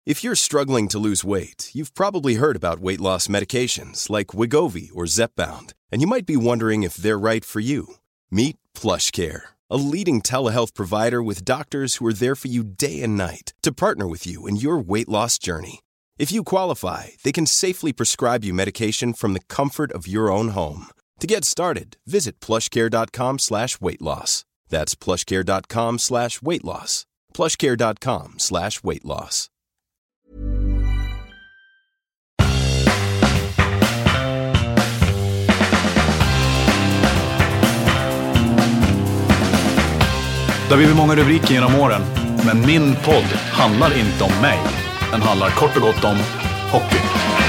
If you're struggling to lose weight, you've probably heard about weight loss medications like Wegovy or Zepbound, and you might be wondering if they're right for you. Meet PlushCare, a leading telehealth provider with doctors who are there for you day and night to partner with you in your weight loss journey. If you qualify, they can safely prescribe you medication from the comfort of your own home. To get started, visit plushcare.com/weightloss. That's plushcare.com/weightloss. plushcare.com/weightloss. Det har blivit många rubriker genom åren, men min podd handlar inte om mig. Den handlar kort och gott om hockey.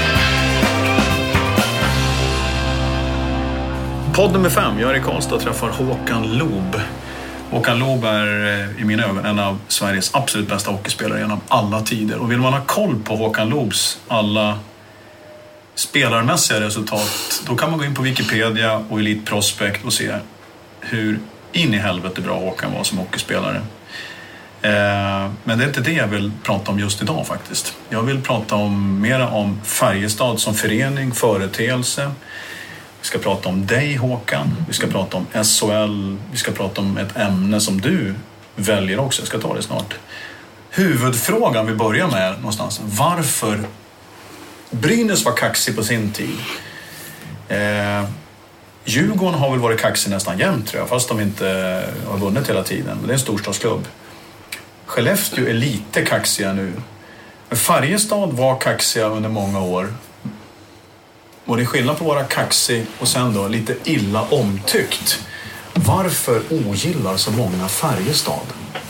Podd nummer 5. Jag är i Karlstad och träffar Håkan Loob. Håkan Loob är i mina ögon en av Sveriges absolut bästa hockeyspelare genom alla tider. Och vill man ha koll på Håkan Loobs alla spelarmässiga resultat, då kan man gå in på Wikipedia och Elite Prospect och se hur in i helvete bra Håkan var som hockeyspelare. Men det är inte det jag vill prata om just idag faktiskt. Jag vill prata mera om Färjestad som förening, företeelse. Vi ska prata om dig, Håkan. Vi ska prata om SHL. Vi ska prata om ett ämne som du väljer också. Jag ska ta det snart. Huvudfrågan vi börjar med någonstans. Varför Brynäs var kaxig på sin tid? Djurgården har väl varit kaxig nästan jämt, tror jag. Fast de inte har vunnit hela tiden. Men det är en storstadsklubb. Skellefteå är lite kaxiga nu. Men Färjestad var kaxiga under många år. Och det är skillnad på att vara kaxig och sen då lite illa omtyckt. Varför ogillar så många Färjestad?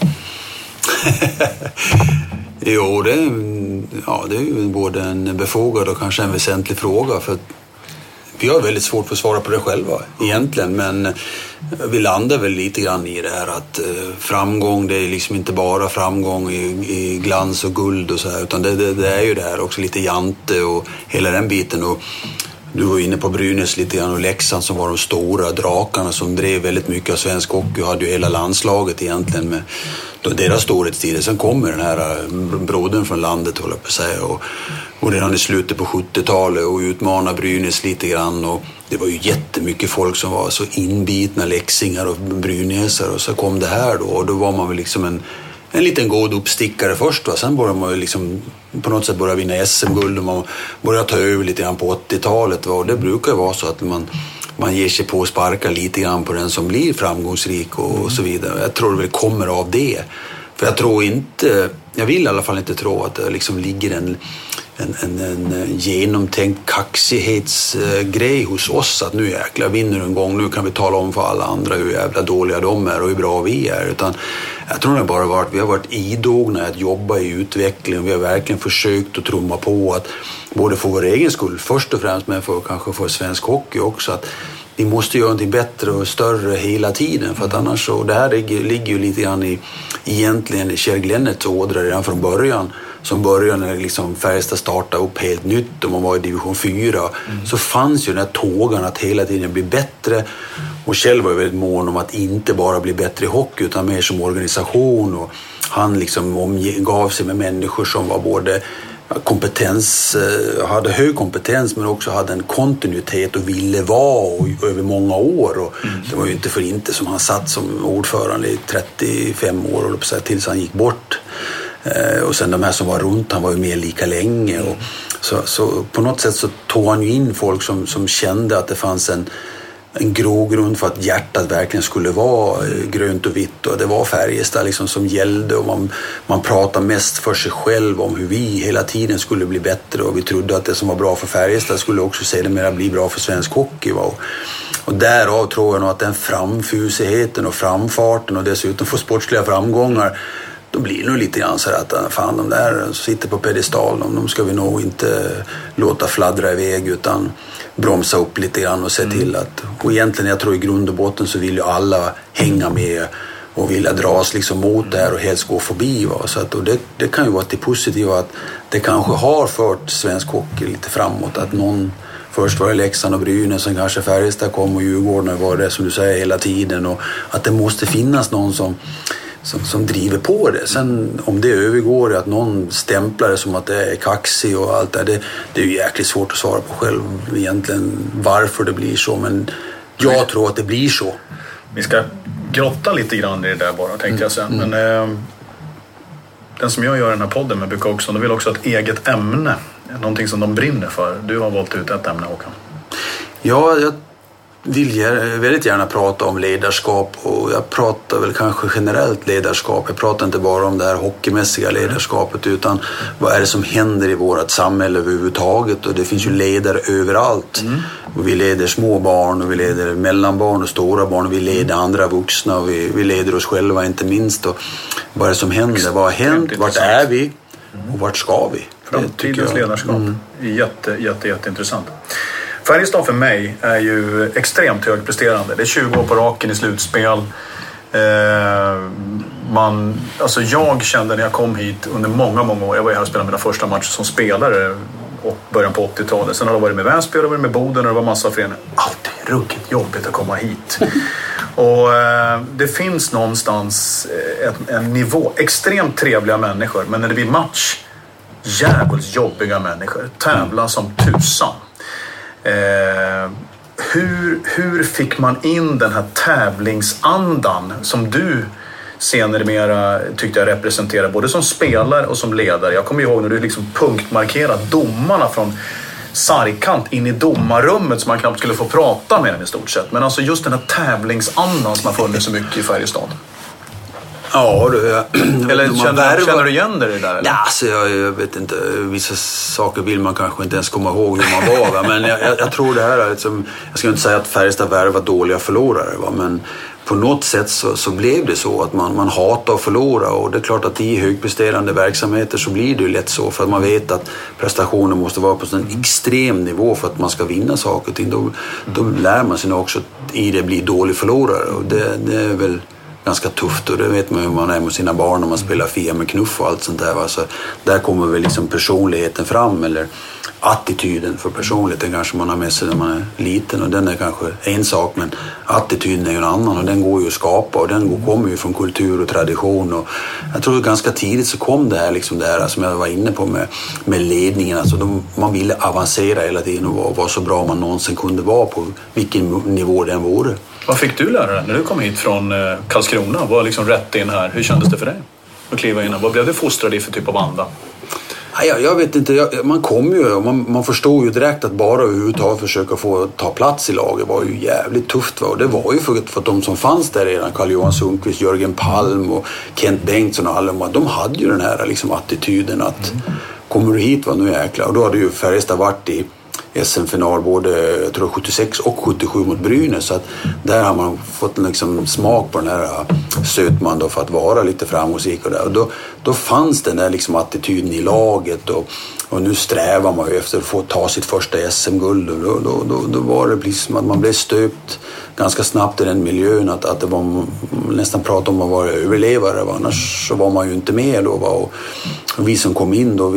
Jo, det är ju både en befogad och kanske en väsentlig fråga. För vi har väldigt svårt för att svara på det själva egentligen. Men vi landar väl lite grann i det här att framgång, det är liksom inte bara framgång i glans och guld och så här. Utan det är ju det här också lite jante och hela den biten. Och du var inne på Brynäs lite grann och Leksand som var de stora drakarna som drev väldigt mycket av svensk hockey och hade ju hela landslaget egentligen med deras storhetstider. Sen kommer den här brodern från landet, håller jag på att säga, och redan i slutet på 70-talet och utmana Brynäs lite grann. Och det var ju jättemycket folk som var så inbitna leksingar och brynäsare, och så kom det här då, och då var man väl liksom en liten god uppstickare först, va? Sen började man ju liksom på något sätt börja vinna SM-guld och man började ta över lite grann på 80-talet, va? Och det brukar vara så att man ger sig på att sparka lite grann på den som blir framgångsrik och så vidare. Jag tror det väl kommer av det. För jag vill i alla fall inte tro att det liksom ligger en genomtänkt kaxighetsgrej hos oss att nu jäkla vinner en gång, nu kan vi tala om för alla andra hur jävla dåliga de är och hur bra vi är. Utan jag tror det bara varit, vi har varit idogna att jobba i utveckling. Vi har verkligen försökt att trumma på att både för vår egen skull först och främst, men kanske för svensk hockey också, att vi måste göra någonting bättre och större hela tiden, för att annars så, det här ligger ju lite grann egentligen i Kjell Glennets ådra redan från början. Som började när liksom Färjestad startade upp helt nytt och man var i division 4, så fanns ju den här tågan att hela tiden bli bättre. Och Kjell var ju väldigt mån om att inte bara bli bättre i hockey utan mer som organisation, och han liksom omgav sig med människor som var både hade hög kompetens men också hade en kontinuitet och ville vara över många år. Och det var ju inte för inte som han satt som ordförande i 35 år tills han gick bort. Och sen de här som var runt, han var ju med lika länge. Och så på något sätt så tog han ju in folk som kände att det fanns en grogrund för att hjärtat verkligen skulle vara grönt och vitt, och det var Färjestad liksom som gällde, och man pratade mest för sig själv om hur vi hela tiden skulle bli bättre, och vi trodde att det som var bra för Färjestad skulle också sedermera bli bra för svensk hockey. Och därav tror jag nog att den framfusigheten och framfarten och dessutom få sportsliga framgångar, då blir det nog lite grann så att fan, de där som sitter på pedestalen, de ska vi nog inte låta fladdra iväg utan bromsa upp lite grann och se till att, och egentligen jag tror i grund och botten så vill ju alla hänga med och vilja dras liksom mot det här och helst gå förbi. Va? Så att, och det kan ju vara till positiva att det kanske har fört svensk hockey lite framåt, att någon, först var det Leksand och Brynäs, sen kanske Färjestad kom och Djurgården var det som du säger hela tiden, och att det måste finnas någon som driver på det. Sen om det övergår i att någon stämplar det som att det är kaxig och allt det är ju jäkligt svårt att svara på själv egentligen varför det blir så, men jag tror att det blir så. Vi ska grotta lite grann i det där bara, tänkte jag säga. Men den som jag gör den här podden med brukar också, de vill också ha ett eget ämne, någonting som de brinner för. Du har valt ut ett ämne, Håkan. Ja, jag vill väldigt gärna prata om ledarskap, och jag pratar väl kanske generellt ledarskap. Jag pratar inte bara om det här hockeymässiga ledarskapet, utan vad är det som händer i vårt samhälle överhuvudtaget, och det finns ju ledare överallt. Och vi leder små barn, och vi leder mellanbarn och stora barn, och vi leder andra vuxna, och vi leder oss själva inte minst. Och vad är det som händer? Vad har hänt? Vart är vi? Och vart ska vi? Framtidens ledarskap. Jätteintressant. Färjestad för mig är ju extremt högpresterande. Det är 20 år på raken i slutspel. Alltså jag kände när jag kom hit under många år, jag var här och spelade mina första matcher som spelare och början på 80-talet. Sen har det varit med Vänsby, och med Boden, och det var massa föreningar. Alltid ruggigt jobbigt att komma hit. Och det finns någonstans en nivå, extremt trevliga människor, men när det blir match, jävligt jobbiga människor, tävla som tusan. Hur fick man in den här tävlingsandan som du senare mera tyckte jag representerar både som spelare och som ledare? Jag kommer ihåg när du liksom punktmarkerade domarna från sargkant in i domarrummet så man knappt skulle få prata med dem i stort sett. Men alltså just den här tävlingsandan som har funnits så mycket i Färjestad. Ja, eller känner du igen det där? Eller? Ja, alltså, jag vet inte. Vissa saker vill man kanske inte ens komma ihåg hur man var. Va? Men jag tror det här är liksom, jag ska inte säga att Färjestad var dåliga förlorare. Va? Men på något sätt så blev det så att man hatar att förlora. Och det är klart att i högpresterande verksamheter så blir det ju lätt så. För att man vet att prestationen måste vara på en extrem nivå för att man ska vinna saker och ting. Då lär man sig också att i det blir dålig förlorare. Och det är väl ganska tufft, och det vet man hur man är med sina barn när man spelar Fia med knuff och allt sånt där. Så där kommer väl liksom personligheten fram, eller attityden, för personligheten kanske man har med sig när man är liten, och den är kanske en sak, men attityden är ju en annan, och den går ju att skapa, och den kommer ju från kultur och tradition. Och jag tror att ganska tidigt så kom det här liksom det här som jag var inne på med ledningen, alltså man ville avancera hela tiden och vara så bra man någonsin kunde vara på vilken nivå den vore. Vad fick du lära dig när du kom hit från Karlskrona? Var liksom rätt in här? Hur kändes det för dig att kliva in? Vad blev du fostrad i för typ av anda? Jag vet inte, man kom ju, man förstod ju direkt att bara överhuvudtaget försöka få ta plats i laget var ju jävligt tufft. Va? Och det var ju för att de som fanns där redan, Carl-Johan Sundqvist, Jörgen Palm och Kent Bengtsson och alla, de hade ju den här liksom attityden att kommer du hit, nu jäklar. Och då hade ju Färjestad varit i SM-final både jag tror 76 och 77 mot Brynäs, så att där har man fått liksom smak på den här sötman då för att vara lite framgångsrik och där. Och då fanns den där liksom attityden i laget, och nu strävar man ju efter att få ta sitt första SM-guld, och då var det liksom att man blev stöpt ganska snabbt i den miljön att det var nästan prat om att vara överlevare, va? Annars så var man ju inte med då, va? Och vi som kom in då,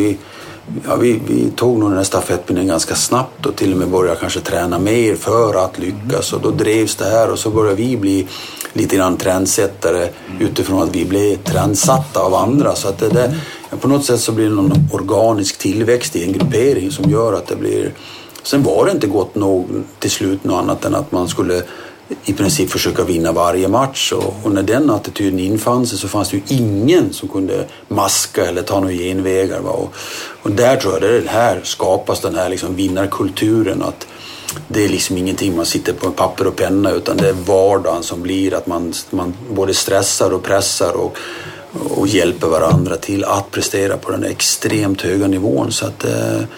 vi tog nog den här stafettpinnen ganska snabbt och till och med började kanske träna mer för att lyckas, och då drevs det här, och så började vi bli lite grann trendsättare utifrån att vi blev trendsatta av andra, så att det där, på något sätt så blir det någon organisk tillväxt i en gruppering som gör att det blir. Sen var det inte gott nog till slut något annat än att man skulle i princip försöka vinna varje match, och när den attityden infann sig så fanns det ju ingen som kunde maska eller ta några genvägar, va? Och där tror jag det här skapas den här liksom vinnarkulturen, att det är liksom ingenting man sitter på papper och penna, utan det är vardagen som blir att man både stressar och pressar och hjälper varandra till att prestera på den extremt höga nivån. Så att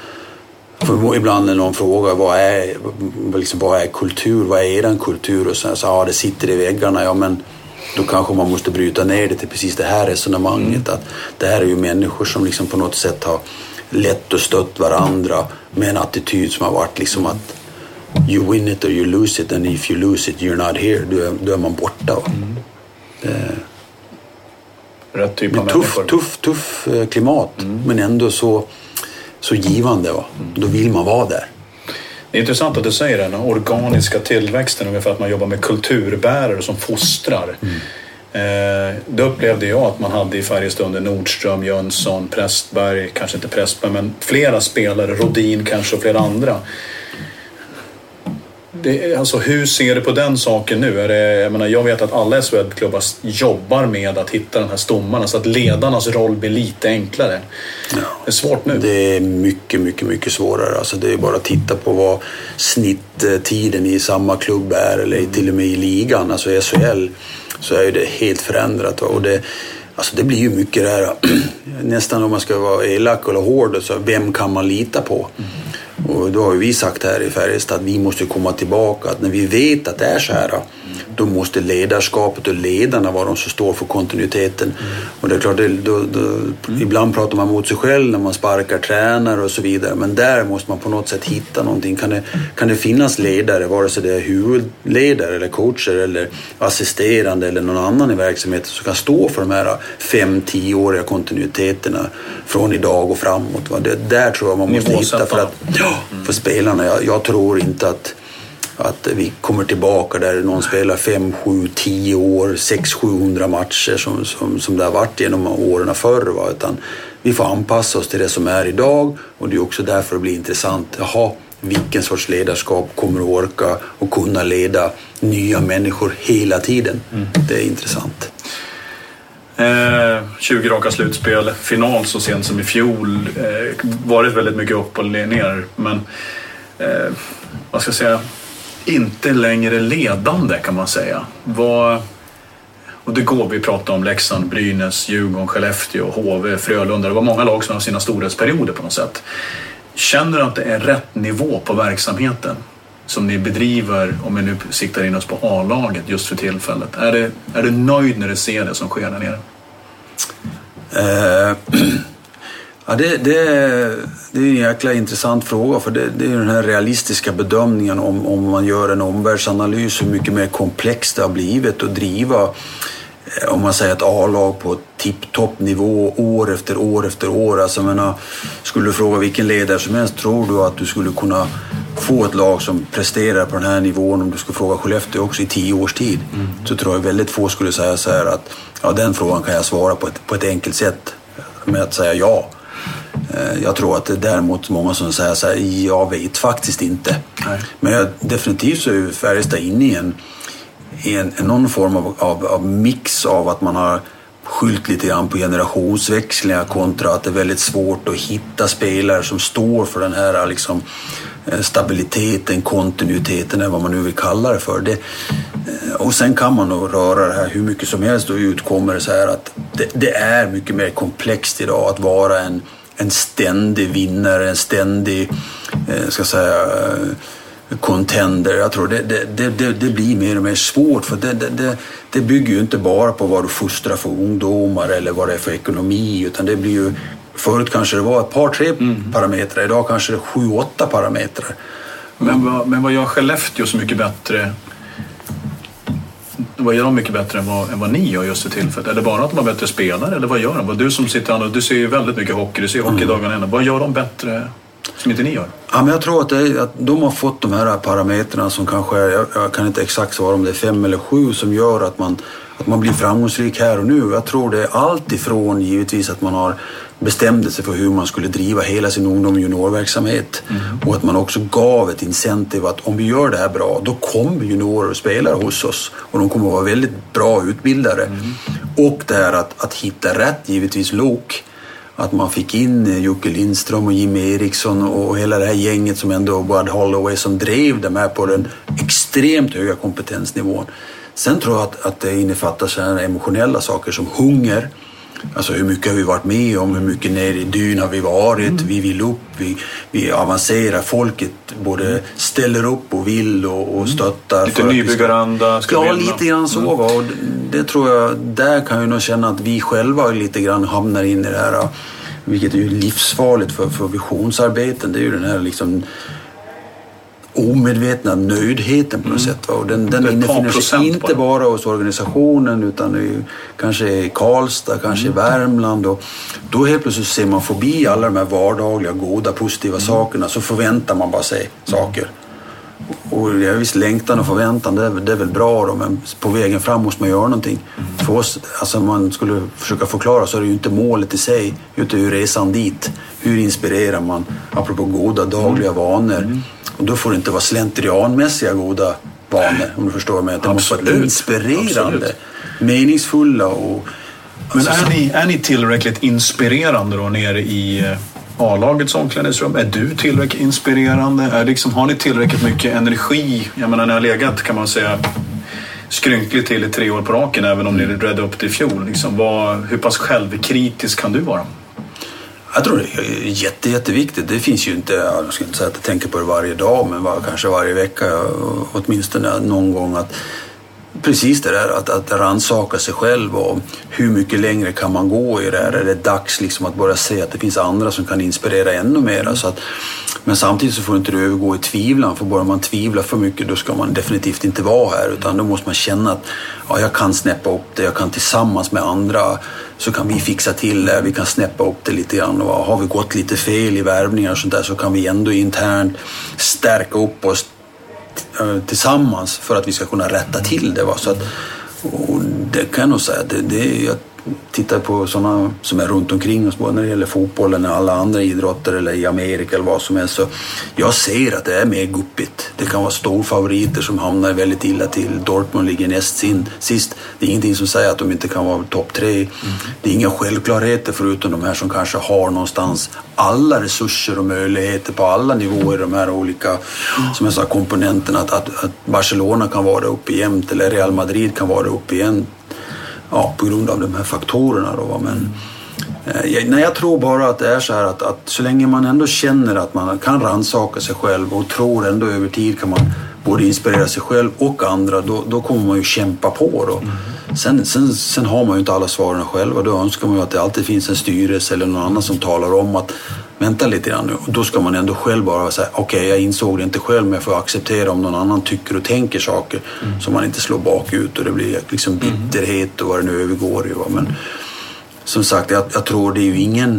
för ibland när någon frågar vad är kultur, vad är er kultur, och så det sitter i väggarna, ja men då kanske man måste bryta ner det till precis det här resonemanget, att det här är ju människor som liksom på något sätt har lätt och stött varandra med en attityd som har varit liksom att you win it or you lose it, and if you lose it you're not here, då är man borta. Rätt typ av människor. Tuff klimat, men ändå så givande, va? Då vill man vara där. Det är intressant att du säger den organiska tillväxten, ungefär att man jobbar med kulturbärare som fostrar. Det upplevde jag att man hade i Färjestad under Nordström, Jönsson, Prästberg, kanske inte Prästberg, men flera spelare, Rodin kanske och flera andra. Alltså, hur ser du på den saken nu? Jag vet att alla SHL-klubbar jobbar med att hitta den här stommarna så att ledarnas roll blir lite enklare. Ja. Det är svårt nu. Det är mycket, mycket, mycket svårare. Alltså, det är bara att titta på vad snitttiden i samma klubb är eller till och med i ligan, alltså i SHL, så är det helt förändrat. Och det blir ju mycket det här, nästan om man ska vara elak eller hård, så vem kan man lita på? Och då har vi sagt här i Färjestad att vi måste komma tillbaka, att när vi vet att det är så här, då måste ledarskapet och ledarna vara de som står för kontinuiteten. Och det är klart, ibland pratar man mot sig själv när man sparkar tränare och så vidare, men där måste man på något sätt hitta någonting. Kan det finnas ledare, vare sig det är huvudledare eller coacher eller assisterande eller någon annan i verksamheten, som kan stå för de här 5-10-åriga kontinuiteterna från idag och framåt. Det där tror jag man måste hitta för spelarna. Jag tror inte att vi kommer tillbaka där någon spelar 5, 7, 10 år, 600-700 matcher som det har varit genom åren förr. Utan vi får anpassa oss till det som är idag, och det är också därför det blir intressant. Vilken sorts ledarskap kommer att orka och kunna leda nya människor hela tiden? Det är intressant. 20 raka slutspel, final så sent som i fjol, varit väldigt mycket upp och ner, men vad ska jag säga, inte längre ledande kan man säga. Och det går, vi pratar om Leksand, Brynäs, Djurgården, Skellefteå, HV, Frölunda. Det var många lag som har sina storhetsperioder på något sätt. Känner du att det är rätt nivå på verksamheten som ni bedriver, om vi nu siktar in oss på A-laget just för tillfället? Är du nöjd när du ser det som sker där nere? Det är en jäkla intressant fråga, för det är den här realistiska bedömningen om man gör en omvärldsanalys, hur mycket mer komplext det har blivit att driva, om man säger ett A-lag på tipptoppnivå år efter år efter år. Alltså, skulle du fråga vilken ledare som helst, tror du att du skulle kunna få ett lag som presterar på den här nivån, om du skulle fråga Skellefteå också i 10 års tid, så tror jag väldigt få skulle säga så här att den frågan kan jag svara på ett enkelt sätt med att säga ja. Jag tror att det är däremot många som säger så här, jag vet faktiskt inte. Nej. Men definitivt så är Färjestad inne i någon form av mix av att man har skylt lite grann på generationsväxlingar kontra att det är väldigt svårt att hitta spelare som står för den här liksom stabiliteten, kontinuiteten, eller vad man nu vill kalla det för. Och sen kan man nog röra det här hur mycket som helst, och utkommer det så här att det är mycket mer komplext idag att vara en ständig vinnare, en ständig contender. Jag tror det blir mer och mer svårt, för det bygger ju inte bara på vad du fostrar för ungdomar eller vad det är för ekonomi, utan det blir ju, förut kanske det var ett par, 3 parametrar, idag kanske det är 7-8 parametrar. Men vad gör Skellefteå så mycket bättre? Vad gör de mycket bättre än vad ni gör just för tillfället? Är det bara att de har bättre spelare, eller vad gör de? Du som sitter du ser ju väldigt mycket hockey, du ser hockeydagarna ända. Vad gör de bättre som inte ni gör? Ja, men jag tror att de har fått de här parametrarna som kanske jag kan inte exakt svara om det är 5 eller 7 som gör att man blir framgångsrik här och nu. Jag tror det är allt ifrån givetvis att man har bestämde sig för hur man skulle driva hela sin ungdom- och juniorverksamhet. Och att man också gav ett incentiv att om vi gör det här bra, då kommer juniorer och spelare hos oss. Och de kommer att vara väldigt bra utbildare. Och det är att hitta rätt, givetvis lok. Att man fick in Jocke Lindström och Jimmy Eriksson och hela det här gänget som ändå Bud Holloway som drev dem här på den extremt höga kompetensnivån. Sen tror jag att det innefattar sådana emotionella saker som hunger. Alltså hur mycket har vi varit med om, hur mycket ner i dyn har vi varit, vi vill upp, vi avancerar, folket både ställer upp och vill och stöttar. Lite nybyggaranda. Ja, lite grann så. Och det tror jag, där kan jag nog känna att vi själva lite grann hamnar in i det här, vilket är ju livsfarligt för visionsarbeten. Det är ju den här liksom omedvetna nöjdheten på något sätt. Och den infinner sig inte bara hos organisationen, utan kanske i Karlstad, kanske i Värmland. Och då helt plötsligt ser man förbi alla de här vardagliga, goda, positiva sakerna, så förväntar man bara sig saker. Och det är visst längtan och förväntan, det är väl bra då, men på vägen fram måste man göra någonting. För oss, alltså man skulle försöka förklara, så är det ju inte målet i sig, utan hur resan dit. Hur inspirerar man, apropå goda dagliga vanor. Och då får det inte vara slentrianmässiga goda vanor, om du förstår mig. Det måste vara inspirerande, meningsfulla och... Men är ni tillräckligt inspirerande då nere i A-lagets omklädningsrum? Är du tillräckligt inspirerande? Har ni tillräckligt mycket energi? Jag menar, när jag har legat, kan man säga, skrynkligt till i 3 år på raken, även om ni räddade upp det i fjol. Hur pass självkritisk kan du vara? Jag tror det är jätteviktigt. Det finns ju inte, jag ska inte säga att jag tänker på det varje dag, men kanske varje vecka, åtminstone någon gång, att precis det där att rannsaka sig själv och hur mycket längre kan man gå i det här. Är det dags att börja se att det finns andra som kan inspirera ännu mer. Men samtidigt så får inte du övergå i tvivlan, för bara man tvivlar för mycket då ska man definitivt inte vara här, utan då måste man känna att jag kan snäppa upp det, jag kan tillsammans med andra så kan vi fixa till det, vi kan snäppa upp det lite grann, och har vi gått lite fel i värvningar och sånt där, så kan vi ändå internt stärka upp oss tillsammans för att vi ska kunna rätta till det. Så att, och det kan jag nog säga, jag tittar på sådana som är runt omkring oss, både när det gäller fotboll eller alla andra idrotter eller i Amerika eller vad som helst, så jag ser att det är mer guppigt. Det kan vara storfavoriter som hamnar väldigt illa till. Dortmund ligger näst sist. Det är ingenting som säger att de inte kan vara topp 3. Det är inga självklarheter förutom de här som kanske har någonstans alla resurser och möjligheter på alla nivåer, de här olika som jag sa, komponenterna, att Barcelona kan vara uppe jämt eller Real Madrid kan vara uppe igen. Ja, på grund av de här faktorerna då. Men jag tror bara att det är så här att så länge man ändå känner att man kan rannsaka sig själv och tror ändå över tid kan man både inspirera sig själv och andra, då kommer man ju kämpa på då. Sen har man ju inte alla svaren själva. Då önskar man ju att det alltid finns en styrelse eller någon annan som talar om att vänta lite grann nu. Och då ska man ändå själv bara säga okej, jag insåg det inte själv, men jag får acceptera om någon annan tycker och tänker saker så man inte slår bakut och det blir bitterhet och vad det nu övergår i. Men som sagt, jag tror det är ju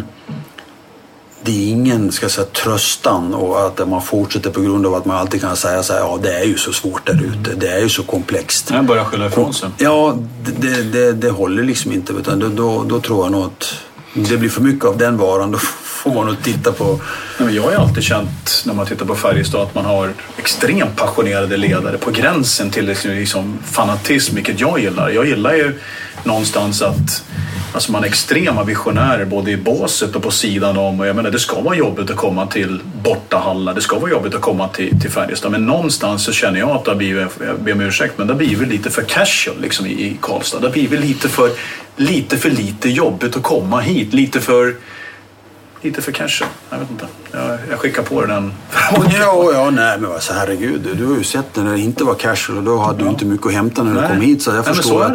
ingen ska säga tröstan, och att man fortsätter på grund av att man alltid kan säga så här, det är ju så svårt där ute, det är ju så komplext. Jag börjar skylla ifrån sig. Ja, det håller inte, utan då tror jag nog att det blir för mycket av den varan, då får man nog titta på. Jag har ju alltid känt när man tittar på Färjestad att man har extremt passionerade ledare på gränsen till fanatism, vilket jag gillar. Jag gillar ju någonstans att man är extrema visionärer både i båset och på sidan om, och jag menar det ska vara jobbigt att komma till bortahallar, det ska vara jobbigt att komma till Färjestad, men någonstans så känner jag att det har blivit, jag ber om ursäkt, men det har blivit lite för casual i Karlstad, det har blivit lite för lite jobbigt att komma hit, lite för casual. Jag vet inte. Jag skickar på den. Nej, men så herregud. Du har ju sett när det inte var casual, och då hade du inte mycket att hämta när du kom hit, så jag förstår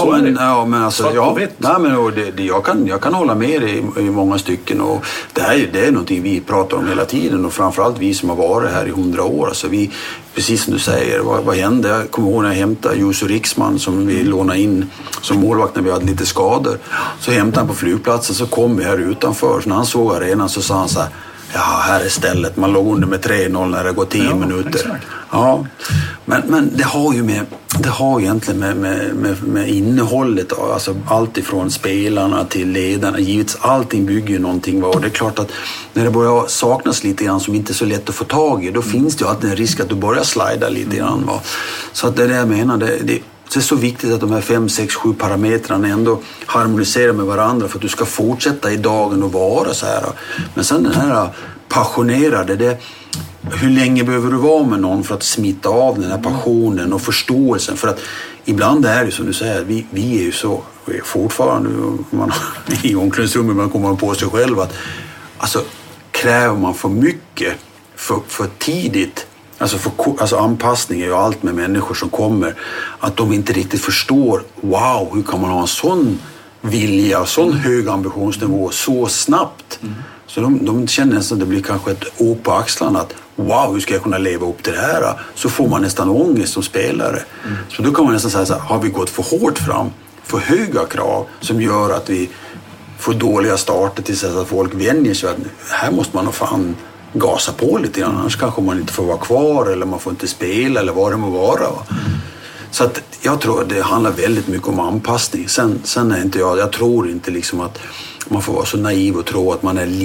jag kan hålla med i många stycken, och det är någonting vi pratar om hela tiden, och framförallt vi som har varit här i 100 år. Alltså vi, precis som du säger, vad hände? Jag kommer ihåg när jag hämtade Jussi Riksman som vi lånade in som målvakt när vi hade lite skador. Så hämtade han på flygplatsen, så kom vi här utanför. Så när han såg arenan så sa han så här, här är stället. Man låg under med 3-0 när det går 10 minuter. Exakt. Ja, men det har egentligen med innehållet, alltså allt ifrån spelarna till ledarna, givetvis allting bygger ju någonting, och det är klart att när det börjar saknas lite grann som inte är så lätt att få tag i, då finns det ju alltid en risk att du börjar slida lite grann. Så att det är det jag menar, det är så viktigt att de här 5, 6, 7 parametrarna ändå harmoniserar med varandra för att du ska fortsätta i dagen och vara så här. Men sen den här passionerade, hur länge behöver du vara med någon för att smitta av den här passionen och förståelsen? För att ibland är det som du säger, vi är ju så, fortfarande i omklädningsrummet man kommer på sig själv att alltså, kräver man för mycket för tidigt, alltså anpassning är ju allt med människor som kommer, att de inte riktigt förstår, wow, hur kan man ha en sån vilja, sån hög ambitionsnivå så snabbt. Så de känner nästan att det blir kanske ett å på axlarna att wow, hur ska jag kunna leva upp till det här? Så får man nästan ångest som spelare. Så då kan man nästan säga så här, har vi gått för hårt fram, för höga krav som gör att vi får dåliga starter tills att folk vänjer sig att här måste man nog fan gasa på lite grann. Annars kanske man inte får vara kvar eller man får inte spela eller vad det må vara. Så att jag tror att det handlar väldigt mycket om anpassning. Sen är inte jag tror inte liksom att man får vara så naiv och tro att man är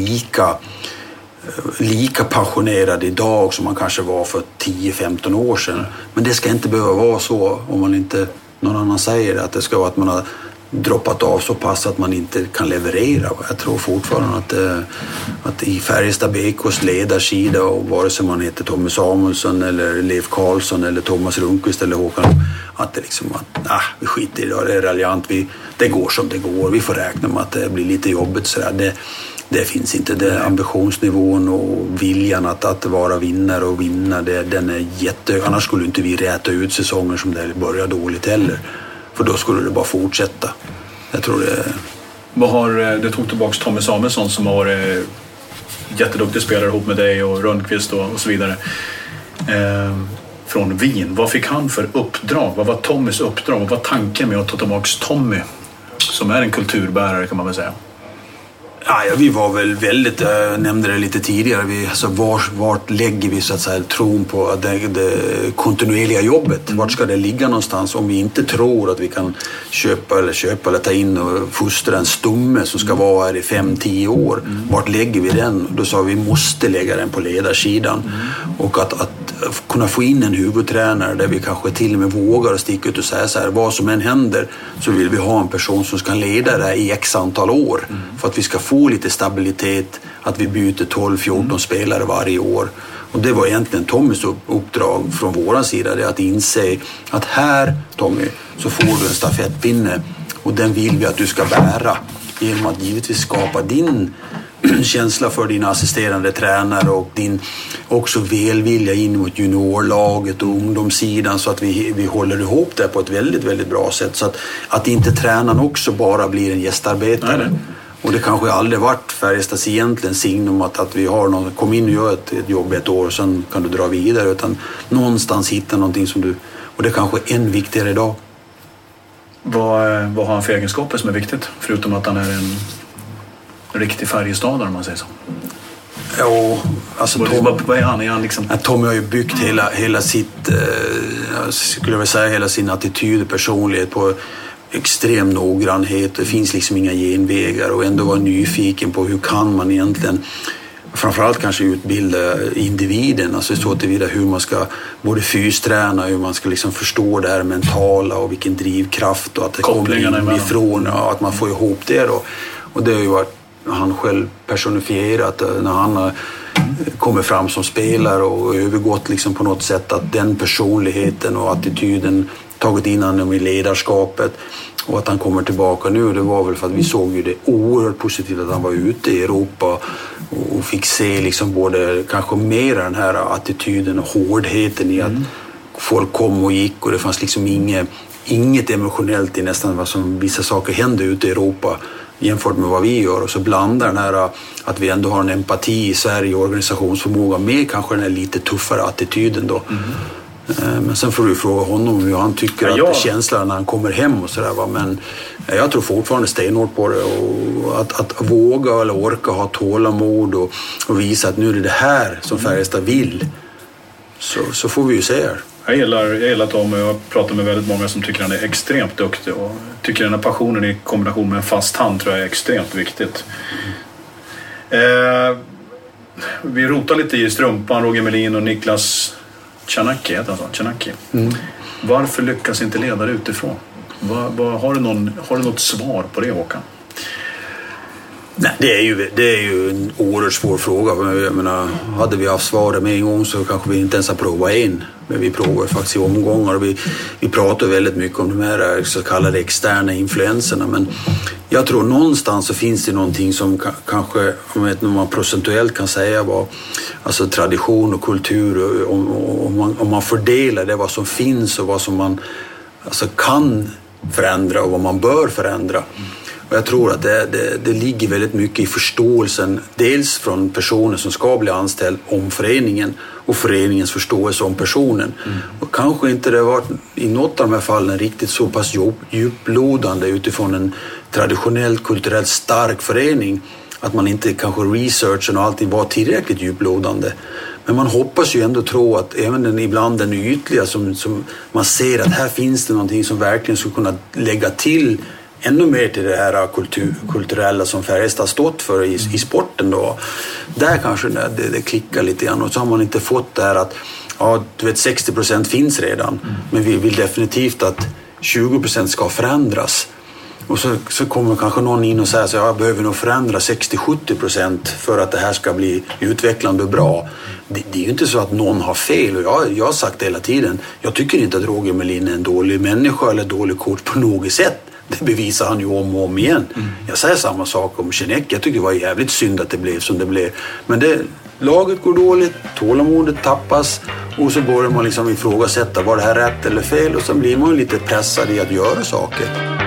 lika passionerad idag som man kanske var för 10-15 år sedan. Men det ska inte behöva vara så om man inte någon annan säger att det ska vara att man har droppat av så pass att man inte kan leverera. Jag tror fortfarande att i Färjestad BKs ledarsida, och vare sig man heter Tommy Samuelsson eller Leif Karlsson eller Thomas Rundqvist eller Håkan, att det liksom vi skiter i det, det är raljant, det går som det går, vi får räkna med att det blir lite jobbigt sådär. Det finns inte, det ambitionsnivån och viljan att vara vinnare och vinna, den är jättehög. Annars skulle inte vi räta ut säsonger som det börjar dåligt heller. För då skulle det bara fortsätta. Jag tror det... Du tog tillbaka Tommy Samuelsson som har varit jätteduktig spelare ihop med dig och Rundqvist och så vidare. Från Wien. Vad fick han för uppdrag? Vad var Tommys uppdrag? Vad var tanken med att ta tillbaka Tommy? Som är en kulturbärare kan man väl säga. Ja, vi var väl väldigt, jag nämnde det lite tidigare, vart lägger vi så att säga tron på det kontinuerliga jobbet? Vart ska det ligga någonstans om vi inte tror att vi kan köpa eller ta in och fostra en stomme som ska vara här i 5-10 år? Vart lägger vi den? Då sa vi måste lägga den på ledarsidan. Och att kunna få in en huvudtränare där vi kanske till och med vågar sticka ut och säga så här, vad som än händer så vill vi ha en person som ska leda det här i x antal år för att vi ska få lite stabilitet, att vi byter 12-14 spelare varje år. Och det var egentligen Tommys uppdrag från våran sida, det är att inse att här, Tommy, så får du en stafettpinne och den vill vi att du ska bära genom att givetvis skapa din känsla för dina assisterande tränare och din också välvilja in mot juniorlaget och ungdomssidan så att vi håller ihop det på ett väldigt, väldigt bra sätt så att inte tränaren också bara blir en gästarbetare. Nej. Och det kanske aldrig varit Färjestads egentligen signum att vi har någon, kom in och gör ett jobb ett år och sen kan du dra vidare, utan någonstans hitta någonting som du, och det kanske är än viktigare idag. Vad har han för egenskaper som är viktigt? Förutom att han är en riktig Färjestadare om man säger så. Ja, alltså vad är han? Är han liksom... Tommy har ju byggt hela sitt, skulle jag vilja säga, hela sin attityd och personlighet på extrem noggrannhet. Det finns liksom inga genvägar och ändå vara nyfiken på hur kan man egentligen framförallt kanske utbilda individen, alltså så tillvida hur man ska både fysträna, hur man ska liksom förstå det här mentala och vilken drivkraft och att det kommer ifrån och att man får ihop det då. Och det har ju varit han själv personifierat när han har kommit fram som spelare och övergått liksom på något sätt att den personligheten och attityden tagit in honom i ledarskapet och att han kommer tillbaka nu, det var väl för att vi såg ju det oerhört positivt att han var ute i Europa och fick se liksom både kanske mer den här attityden och hårdheten i att folk kom och gick och det fanns liksom inget emotionellt i nästan vad som vissa saker hände ute i Europa jämfört med vad vi gör, och så blandar den här att vi ändå har en empati i Sverige och organisationsförmåga med kanske den här lite tuffare attityden då. Men sen får du fråga honom hur han tycker att det känslan när han kommer hem och sådär. Men jag tror fortfarande stenhårt på det och att våga eller orka ha tålamod och visa att nu är det här som Färjestad vill, så får vi ju se här. Jag gillar Tom och jag pratar med väldigt många som tycker han är extremt duktig och tycker den här passionen i kombination med en fast hand tror jag är extremt viktigt. Vi rotar lite i strumpan, Roger Melin och Niklas Tjanaki heter han så? Tjanaki. Varför lyckas inte ledare utifrån? Har du något svar på det, Håkan? Nej, det är ju en oerhört svår fråga. Jag menar, hade vi haft svaret med en gång så kanske vi inte ens har provat en. Men vi provar faktiskt i omgångar och vi pratar väldigt mycket om de här så kallade externa influenserna. Men jag tror någonstans så finns det någonting som kanske, om man procentuellt kan säga var alltså tradition och kultur, om man fördelar det vad som finns och vad som man alltså kan förändra och vad man bör förändra. Och jag tror att det ligger väldigt mycket i förståelsen dels från personer som ska bli anställd om föreningen och föreningens förståelse om personen. Och kanske inte det var i något av de här fallen riktigt så pass djuplodande utifrån en traditionellt kulturellt stark förening att man inte kanske researchen och allting var tillräckligt djuplodande. Men man hoppas ju ändå tro att även ibland den ytliga som man ser att här finns det någonting som verkligen skulle kunna lägga till ännu mer till det här kulturella som Färjestad stått för i sporten då. Där kanske det klickar lite grann och så har man inte fått det här att 60% finns redan men vi vill definitivt att 20% ska förändras. Och så kommer kanske någon in och säger att jag behöver nog förändra 60-70% för att det här ska bli utvecklande och bra. Det är ju inte så att någon har fel och jag har sagt det hela tiden. Jag tycker inte att Roger Melin är en dålig människa eller dålig coach på något sätt. Det bevisar han ju om och om igen. Jag säger samma sak om Chenek. Jag tycker det var jävligt synd att det blev som det blev. Men laget går dåligt, tålamodet tappas och så börjar man liksom ifrågasätta var det här rätt eller fel och så blir man ju lite pressad i att göra saker.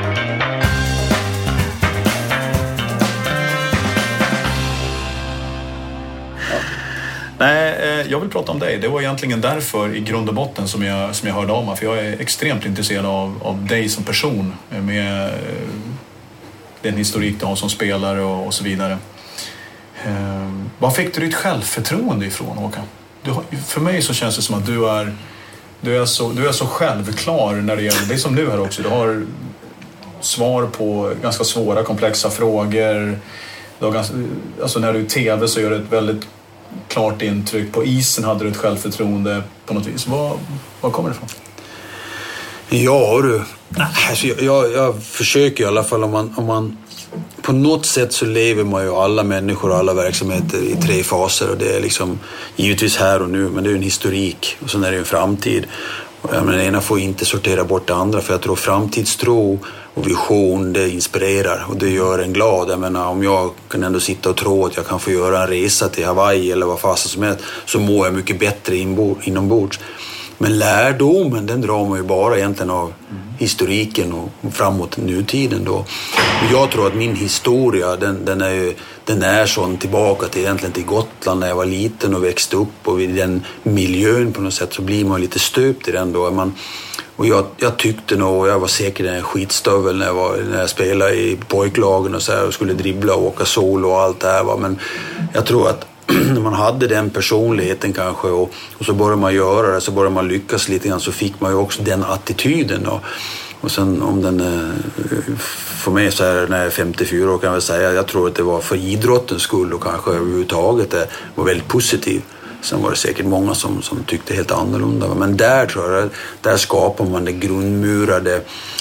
Nej, jag vill prata om dig. Det var egentligen därför i grund och botten som jag hörde om. För jag är extremt intresserad av dig som person med den historik du har som spelare och så vidare. Var fick du ditt självförtroende ifrån, Håkan? För mig så känns det som att du är så självklar när det gäller det som nu här också. Du har svar på ganska svåra, komplexa frågor. Alltså när du är i tv så gör det ett väldigt klart intryck. På isen hade du ett självförtroende på något vis. Var kommer det ifrån? Ja du, alltså jag försöker i alla fall om man på något sätt så lever man ju alla människor och alla verksamheter i 3 faser och det är liksom givetvis här och nu men det är ju en historik och sen är det en framtid. Men det ena får inte sortera bort det andra för jag tror framtidstro och vision det inspirerar och det gör en glad. Jag menar om jag kan ändå sitta och tro att jag kan få göra en resa till Hawaii eller vad fasen som helst så mår jag mycket bättre inombords. Men lärdomen den drar man ju bara egentligen av historiken och framåt nutiden då. Och jag tror att min historia den är sån tillbaka till egentligen till Gotland när jag var liten och växte upp och vid den miljön på något sätt så blir man lite stöpt i den då. Och jag tyckte nog, jag var säkert en skitstövel när jag spelade i pojklagen och så här och skulle dribbla och åka solo och allt det här va. Men jag tror att när man hade den personligheten kanske och så började man göra det så började man lyckas lite grann så fick man ju också den attityden och sen om den för mig så här när jag är 54 år kan jag väl säga jag tror att det var för idrottens skull och kanske överhuvudtaget det var väldigt positivt. Sen var det säkert många som tyckte helt annorlunda. Men där tror jag, där skapar man det grundmurade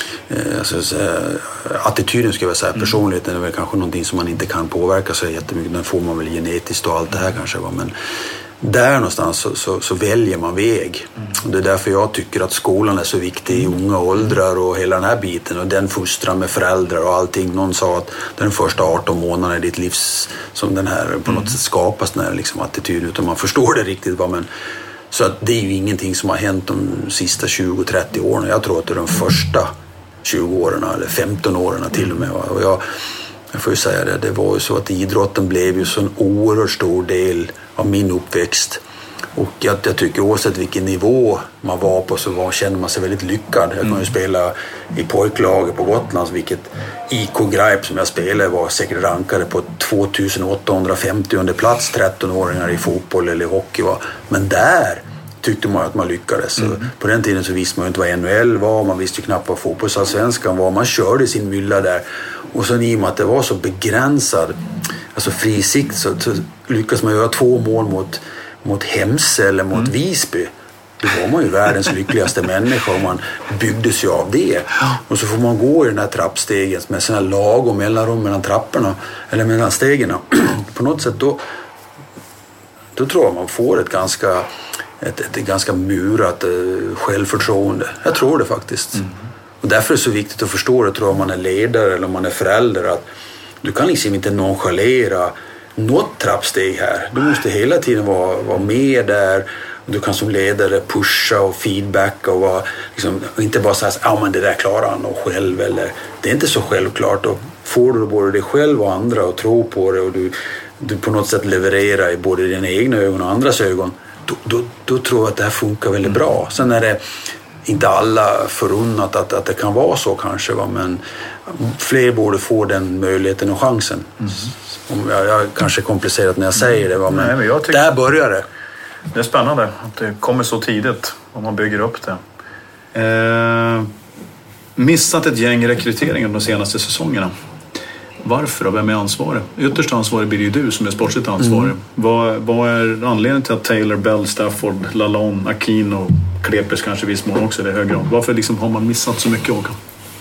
attityden ska jag säga. Personligheten är väl kanske någonting som man inte kan påverka sig jättemycket. Den får man väl genetiskt och allt det här kanske. Men där någonstans så väljer man väg. Och det är därför jag tycker att skolan är så viktig i unga åldrar och hela den här biten. Och den fostran med föräldrar och allting. Någon sa att den första 18 månaderna i ditt liv som den här på något sätt skapas den här liksom attityden. Utan man förstår det riktigt. Men, så att det är ju ingenting som har hänt de sista 20-30 åren. Jag tror att det är de första 20 åren eller 15 åren till och med. Och jag får ju säga det var ju så att idrotten blev ju så en oerhört stor del av min uppväxt. Och jag tycker oavsett vilken nivå man var på så kände man sig väldigt lyckad. Jag kunde ju spela i pojklaget på Gotland, vilket IK Greip som jag spelade var säkert rankade på 2850 under plats 13-åringar i fotboll eller hockey. Men där tyckte man att man lyckades. På den tiden så visste man ju inte vad NHL var, man visste ju knappt vad fotbollsallsvenskan var. Man körde sin mylla där. Och så i och med att det var så begränsad, alltså fri sikt, så lyckas man göra 2 mål mot Hemse eller mot Visby. Då var man ju världens lyckligaste människa och man byggdes ju av det. Och så får man gå i den här trappstegen med sådana lag och mellanrum mellan trapporna eller mellan stegen. På något sätt då tror jag man får ett ganska murat självförtroende. Jag tror det faktiskt. Och därför är det så viktigt att förstå det, tror jag, om man är ledare eller om man är förälder, att du kan liksom inte nonchalera något trappsteg här. Du måste hela tiden vara med där. Du kan som ledare pusha och feedbacka och vara, liksom, inte bara säga men det där klarar han och själv. Eller, det är inte så självklart. Och får du både dig själv och andra att tro på det och du på något sätt levererar i både dina egna ögon och andras ögon, då tror jag att det här funkar väldigt bra. Sen är det inte alla förunnat att det kan vara så kanske, va? Men fler borde få den möjligheten och chansen. Jag kanske är komplicerat när jag säger det, va? Men, men jag tycker där börjar det. Det är spännande att det kommer så tidigt om man bygger upp det. Missat ett gäng rekryteringar de senaste säsongerna. Varför och vem är ansvarig? Ytterst ansvarig blir ju du som är sportsligt ansvarig. Vad är anledningen till att Taylor, Bell, Stafford, Lalonde, Aquino, Klepers kanske viss mån också i det högre? Varför liksom har man missat så mycket, Håkan?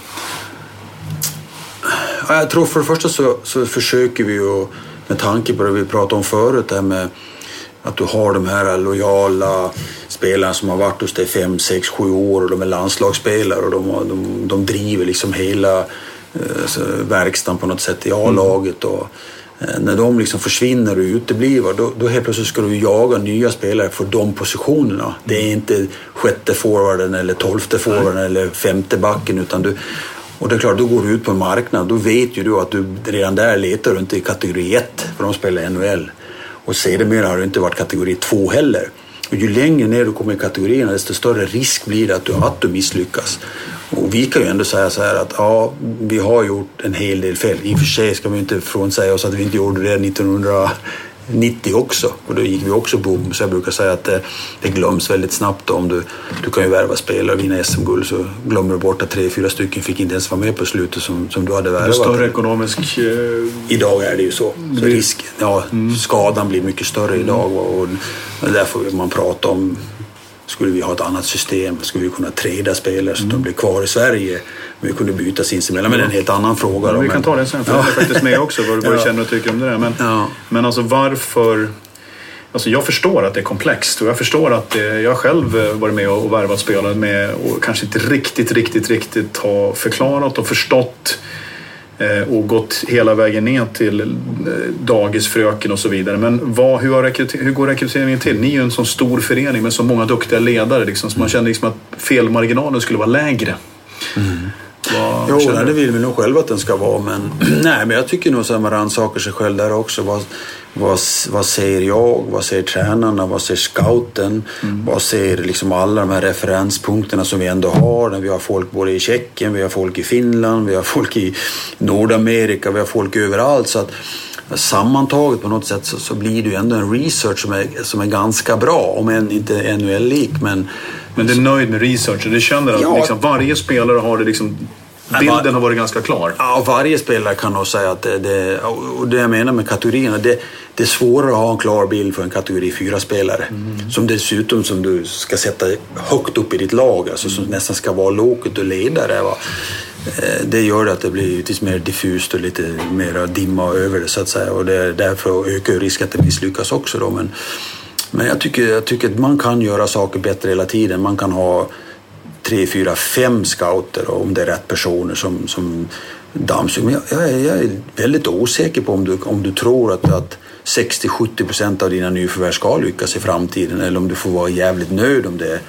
Jag tror för det första så försöker vi ju, med tanke på det vi pratade om förut, där med att du har de här lojala spelarna som har varit hos dig 5, 6, 7 år och de är landslagsspelare och de driver liksom hela verkstaden på något sätt i A-laget, och när de liksom försvinner och uteblir, då helt plötsligt ska du jaga nya spelare för de positionerna. Det är inte 6:e forwarden eller 12:e forwarden eller 5:e backen, utan och det är klart, då går du ut på en marknad, då vet ju du att du redan där letar runt i kategori 1 för de spelar NHL. Och sedermera har det inte varit kategori 2 heller. Och ju längre ner du kommer i kategorierna, desto större risk blir det att du misslyckas. Och vi kan ju ändå säga så här att ja, vi har gjort en hel del fel. I och för sig ska vi inte frånsäga oss att vi inte gjorde det 1990 också. Och då gick vi också boom. Så jag brukar säga att det glöms väldigt snabbt. Om du kan ju värva spelare och vinna SM-guld, så glömmer du bort att 3-4 stycken fick inte ens vara med på slutet som du hade värvat. Det är större ekonomisk... Idag är det ju så. Så risken, skadan blir mycket större idag. Och därför vill man prata om, skulle vi ha ett annat system, skulle vi kunna trada spelare så att de blir kvar i Sverige, men vi kunde byta sinsemellan. Men det är en helt annan fråga. Vi kan ta det sen, för jag är faktiskt med också vad du känner och tycker om det där. Men alltså varför... Alltså jag förstår att det är komplext, och jag förstår att jag själv varit med och värvat spelare med och kanske inte riktigt har förklarat och förstått och gått hela vägen ner till dagisfröken och så vidare. Men hur går rekryteringen till? Ni är ju en sån stor förening med så många duktiga ledare liksom, så man känner liksom att felmarginalen skulle vara lägre. Det vill vi nog själva att den ska vara, men jag tycker nog så att man rannsakar sig själv där också. Vad säger jag? Vad säger tränarna? Vad säger scouten? Vad säger liksom alla de här referenspunkterna som vi ändå har, när vi har folk både i Tjeckien, vi har folk i Finland, vi har folk i Nordamerika, vi har folk överallt, så att sammantaget på något sätt så blir det ju ändå en research som är ganska bra, om än inte NHL-lik, men du är nöjd med research, och det känner att liksom, varje spelare har det liksom, bilden har varit ganska klar. Ja, varje spelare kan nog säga att och det jag menar med kategorierna, det är svårare att ha en klar bild för en kategori 4-spelare som dessutom som du ska sätta högt upp i ditt lag, alltså som nästan ska vara loket och ledare, va? Det gör att det blir lite mer diffust och lite mer dimma över det, så att säga, och därför ökar risken att det misslyckas också då, men jag tycker att man kan göra saker bättre hela tiden. Man kan ha 3, 4, 5 scouter om det är rätt personer som dammsuger. Men jag är väldigt osäker på om du tror att 60-70% av dina nyförvärv ska lyckas i framtiden, eller om du får vara jävligt nöjd om det är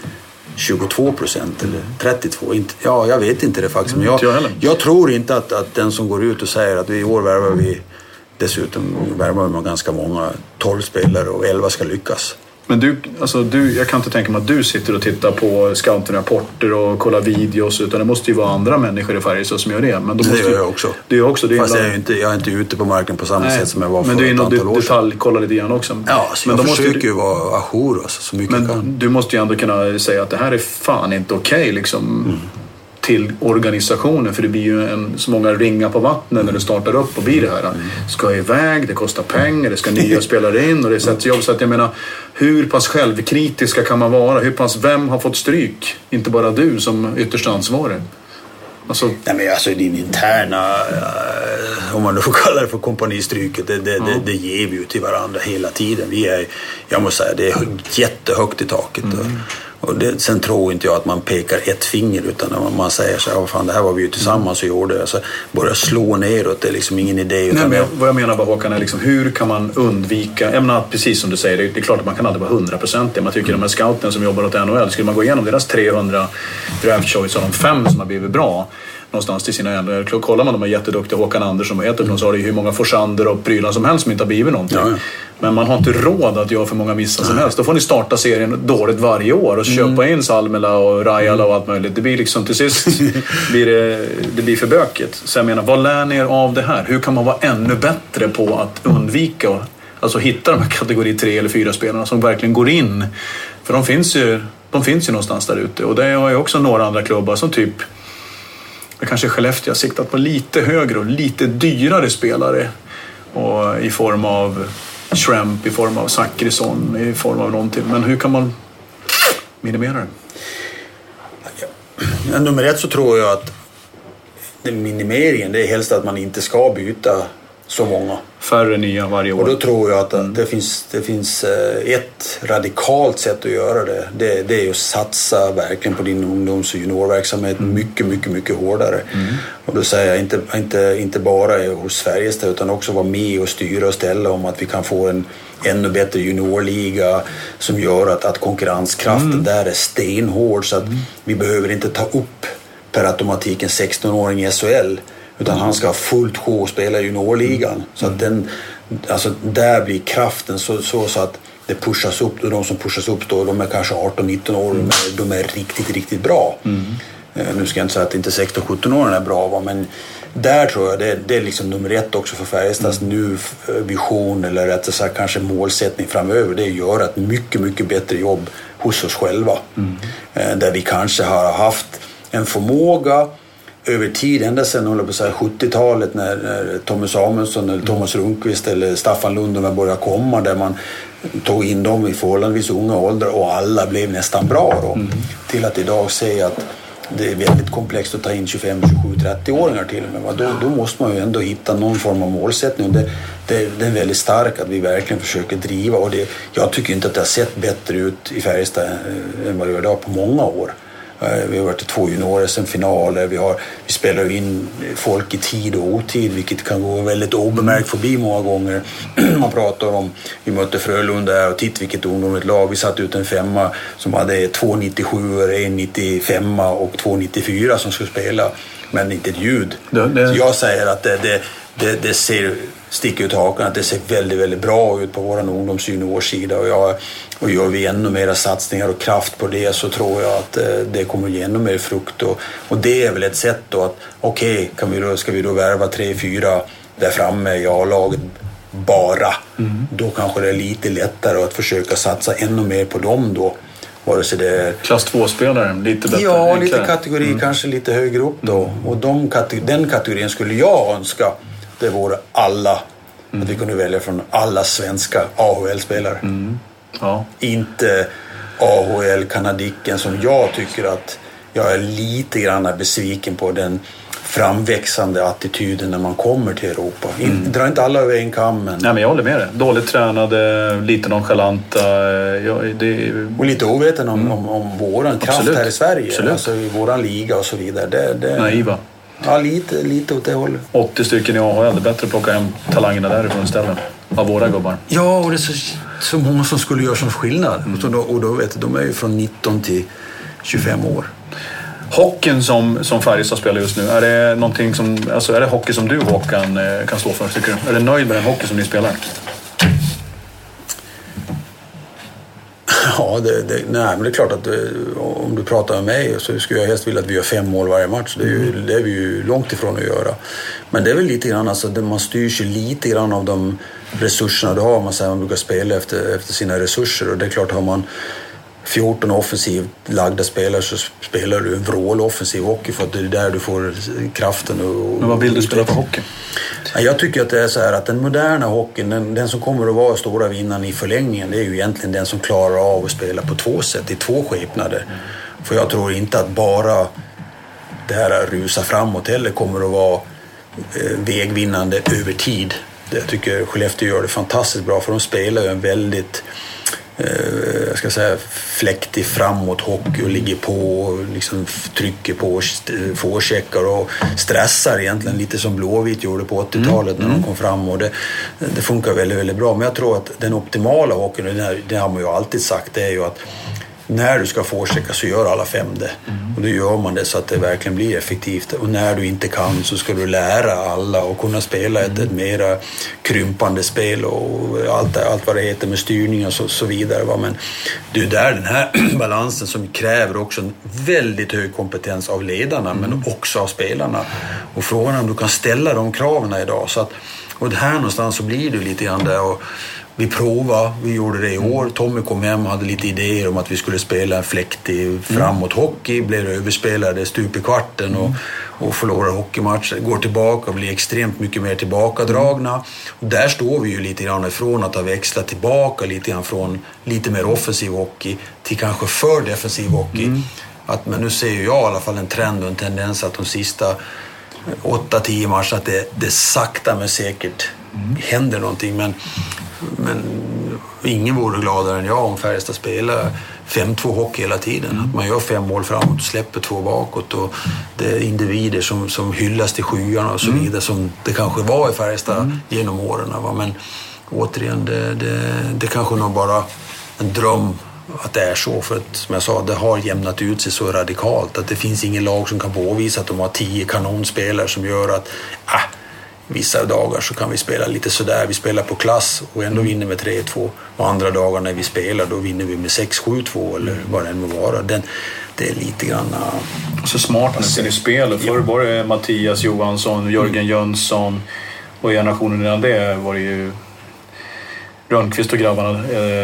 22% eller 32%. Jag vet inte det faktiskt. Men jag tror inte att den som går ut och säger att i år värvar vi, dessutom värvar man ganska många 12 spelare och 11 ska lyckas. Men jag kan inte tänka mig att du sitter och tittar på scouting-rapporter och kollar videos, utan det måste ju vara andra människor i Färjestad som gör det. Men det gör jag också. Det är också. Fast jag är inte ute på marken på samma sätt som jag var för ett antal år sedan. Men du är detaljkollar lite grann också. Ja, så men jag försöker ju vara ajour så mycket jag kan. Men du måste ju ändå kunna säga att det här är fan inte okej liksom. Till organisationen, för det blir ju så många ringar på vattnet när du startar upp och blir det här. Ska iväg, det kostar pengar, det ska nya spelare in och det sätts jobb. Så att jag menar, hur pass självkritiska kan man vara? Vem har fått stryk? Inte bara du som ytterst ansvarig. Alltså... Nej, men alltså din interna, om man då får kalla det för kompanistryket, det ger vi ju till varandra hela tiden. Jag måste säga, det är jättehögt i taket. Och sen tror inte jag att man pekar ett finger, utan man säger så här, fan, det här var vi ju tillsammans och gjorde. Alltså, börja slå neråt, det är liksom ingen idé. Utan nej, men vad jag menar bara, Håkan, är liksom, hur kan man undvika, jag menar, precis som du säger, det är klart att man kan aldrig vara 100%. Man tycker de här scouten som jobbar åt NHL, skulle man gå igenom deras 300 draft choice och de 5 som har blivit bra, någonstans till sina äldre. Kollar man de här jätteduktiga Håkan Andersson och Eterblom så har det ju hur många forsander och prylar som helst som inte har blivit någonting. Ja. Men man har inte råd att göra för många missar som helst. Då får ni starta serien dåligt varje år och köpa in Salmela och Rajala och allt möjligt. Det blir liksom till sist det blir för bökigt. Så jag menar, vad lär ni er av det här? Hur kan man vara ännu bättre på att undvika, alltså hitta de här kategori 3 eller 4 spelarna som verkligen går in? För de finns ju någonstans där ute. Och det har ju också några andra klubbar som typ kanske Skellefteå har siktat på lite högre och lite dyrare spelare. Och i form av Shrimp, i form av Zachrisson, i form av någonting. Men hur kan man minimera det? Ja, nummer 1 så tror jag att minimeringen, det är helst att man inte ska byta så många. Färre nya varje år. Och då tror jag att det finns ett radikalt sätt att göra det. Det är att satsa verkligen på din ungdoms- och juniorverksamhet mycket, mycket, mycket hårdare. Och då säger jag inte bara hos Sveriges utan också vara med och styra och ställa om att vi kan få en ännu bättre juniorliga som gör att konkurrenskraften där är stenhård, så att vi behöver inte ta upp per automatik en 16-åring i SHL. Utan han ska ha fullt sjå och spela i juniorligan. Så att där blir kraften så att det pushas upp. Och de som pushas upp då, de är kanske 18-19 år. De är riktigt, riktigt bra. Nu ska jag inte säga att inte 16-17-åringarna är bra. Men där tror jag det är liksom nummer 1 också för Färjestads nu vision. Eller rättare sagt kanske målsättning framöver. Det är att göra ett mycket, mycket bättre jobb hos oss själva. Där vi kanske har haft en förmåga över tid, ända sedan 70-talet när Tommy Samuelsson eller Thomas Rundqvist eller Staffan Lund började komma, där man tog in dem i förhållandevis unga åldrar och alla blev nästan bra då. Till att idag se att det är väldigt komplext att ta in 25, 27, 30-åringar till och med. Då måste man ju ändå hitta någon form av målsättning. Det är väldigt starkt att vi verkligen försöker driva, och jag tycker inte att det har sett bättre ut i Färjestad än vad det gör idag på många år. Vi har varit 2 juniorer sen finaler. Vi spelar in folk i tid och otid, vilket kan gå väldigt obemärkt förbi många gånger. Man pratar om, vi mötte Frölunda och titt vilket ungdomligt lag. Vi satt ut en 5 som hade 2,97, 1,95 och 2,94 som skulle spela, men inte ett ljud. Så jag säger att det ser sticker ut hakan, att det ser väldigt, väldigt bra ut på vår ungdomsjuniorsida, och gör vi ännu mera satsningar och kraft på det, så tror jag att det kommer ge ännu mer frukt, och det är väl ett sätt då att ska vi då värva 3-4 där framme i A-laget bara, då kanske det är lite lättare att försöka satsa ännu mer på dem då. Vare sig det är klass 2-spelare, lite bättre. Ja, lite kategori, kanske lite högre upp då. Och den kategorin skulle jag önska det vore alla, att vi kunde välja från alla svenska AHL-spelare. Ja. Inte AHL-kanadiken som jag tycker att jag är lite grann besviken på, den framväxande attityden när man kommer till Europa. Drar inte alla över en kam, men... Nej, men jag håller med dig. Dåligt tränade, lite nonchalanta. Och lite oveten om våran kraft här i Sverige. Absolut. Alltså i våran liga och så vidare. Naiva. Ja, lite åt det hållet. 80 stycken i AHL, det är bättre att plocka hem talangerna därifrån istället. Av våra gubbar. Ja, och det är så många som skulle göra som skillnad. Och då vet du, de är ju från 19 till 25 år. Hockeyn som Färjestad spelar just nu, är det någonting som, alltså är det hockey som du, Håkan, kan stå för, tycker du? Är du nöjd med den hockey som ni spelar? Ja, nej, men det är klart att om du pratar med mig så skulle jag helst vilja att vi gör 5 mål varje match. Det är vi ju långt ifrån att göra. Men det är väl lite grann, alltså, man styrs ju lite grann av de resurserna du har. Man brukar spela efter sina resurser, och det är klart, har man 14 offensivt lagda spelare så spelar du en vråloffensiv hockey, för att det är där du får kraften. Men vad vill du spela för hockey? Jag tycker att det är så här att den moderna hockeyn, den som kommer att vara stora vinnaren i förlängningen, det är ju egentligen den som klarar av att spela på 2 sätt, i 2 skepnader. För jag tror inte att bara det här rusa framåt heller kommer att vara vägvinnande över tid. Jag tycker Skellefteå gör det fantastiskt bra, för de spelar ju en väldigt fläktig framåt hockey och ligger på och liksom trycker på forecheckar och stressar egentligen lite som Blåvitt gjorde på 80-talet när de kom fram, och det funkar väldigt, väldigt bra. Men jag tror att den optimala hockeyn, det har man ju alltid sagt, det är ju att när du ska fortsätta så gör alla 5 det. Och då gör man det så att det verkligen blir effektivt. Och när du inte kan så ska du lära alla och kunna spela ett mera krympande spel och allt vad det heter med styrning och så vidare. Va? Men det är där den här balansen som kräver också en väldigt hög kompetens av ledarna men också av spelarna. Och frågan är om du kan ställa de kraven idag. Så att, och det här någonstans så blir det lite grann där och vi provade, vi gjorde det i år. Tommy kom hem och hade lite idéer om att vi skulle spela en fläktig framåt hockey. Blev överspelade stup i kvarten och förlorar hockeymatcher. Går tillbaka och blir extremt mycket mer tillbakadragna. Och där står vi ju lite grann ifrån att ha växlat tillbaka lite grann från lite mer offensiv hockey till kanske för defensiv hockey. Men nu ser ju jag i alla fall en trend och en tendens att de sista 8-10 matcher att det sakta men säkert händer någonting. Men ingen vore gladare än jag om Färjestad spelar 5-2 hockey hela tiden. Att man gör 5 mål framåt och släpper 2 bakåt. Och det är individer som hyllas till skyarna och så vidare som det kanske var i Färjestad genom åren. Va? Men återigen, det kanske nog bara en dröm att det är så. För att, som jag sa, det har jämnat ut sig så radikalt att det finns ingen lag som kan påvisa att de har 10 kanonspelare som gör att vissa dagar så kan vi spela lite sådär. Vi spelar på klass och ändå vinner med 3-2. Och andra dagar när vi spelar då vinner vi med 6-7-2 eller vad det än må vara. Det är lite grann... Så smartnessen i spelet. Förr var det Mattias Johansson, Jörgen Jönsson och generationen innan det var det ju Rönnqvist och grabbarna.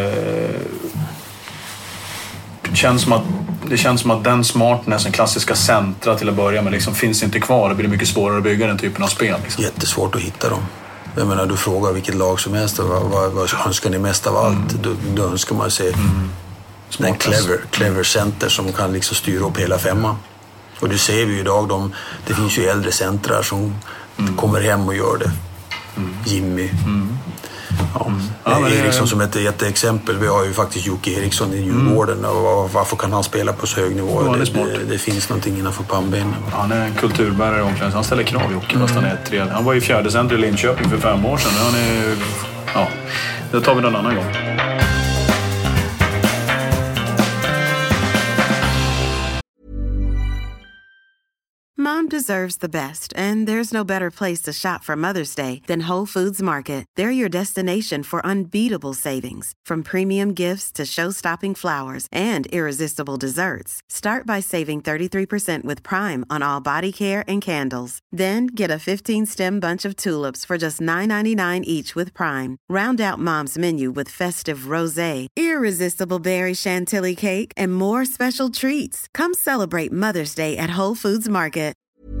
Det känns som att den smartnessen, klassiska centra till att börja med, liksom, finns inte kvar. Det blir mycket svårare att bygga den typen av spel. Liksom. Jättesvårt att hitta dem. Jag menar, du frågar vilket lag som helst vad önskar ni mest av allt? Då önskar man sig en clever center som kan liksom styra upp hela 5:an. Och det ser vi ju idag, det finns ju äldre centrar som kommer hem och gör det. Jimmy. Eriksson som ett jätteexempel. Vi har ju faktiskt Jocke Eriksson i Djurgården. Och varför kan han spela på så hög nivå? Det finns någonting innanför pannbenen. Han är en kulturbärare omkring. Han ställer krav, Jocke, fast han är 3. Han var ju 4:e center i Linköping för 5 år sedan. Det tar vi någon annan gång. Mom deserves the best, and there's no better place to shop for Mother's Day than Whole Foods Market. They're your destination for unbeatable savings, from premium gifts to show-stopping flowers and irresistible desserts. Start by saving 33% with Prime on all body care and candles. Then get a 15-stem bunch of tulips for just $9.99 each with Prime. Round out Mom's menu with festive rosé, irresistible berry chantilly cake, and more special treats. Come celebrate Mother's Day at Whole Foods Market.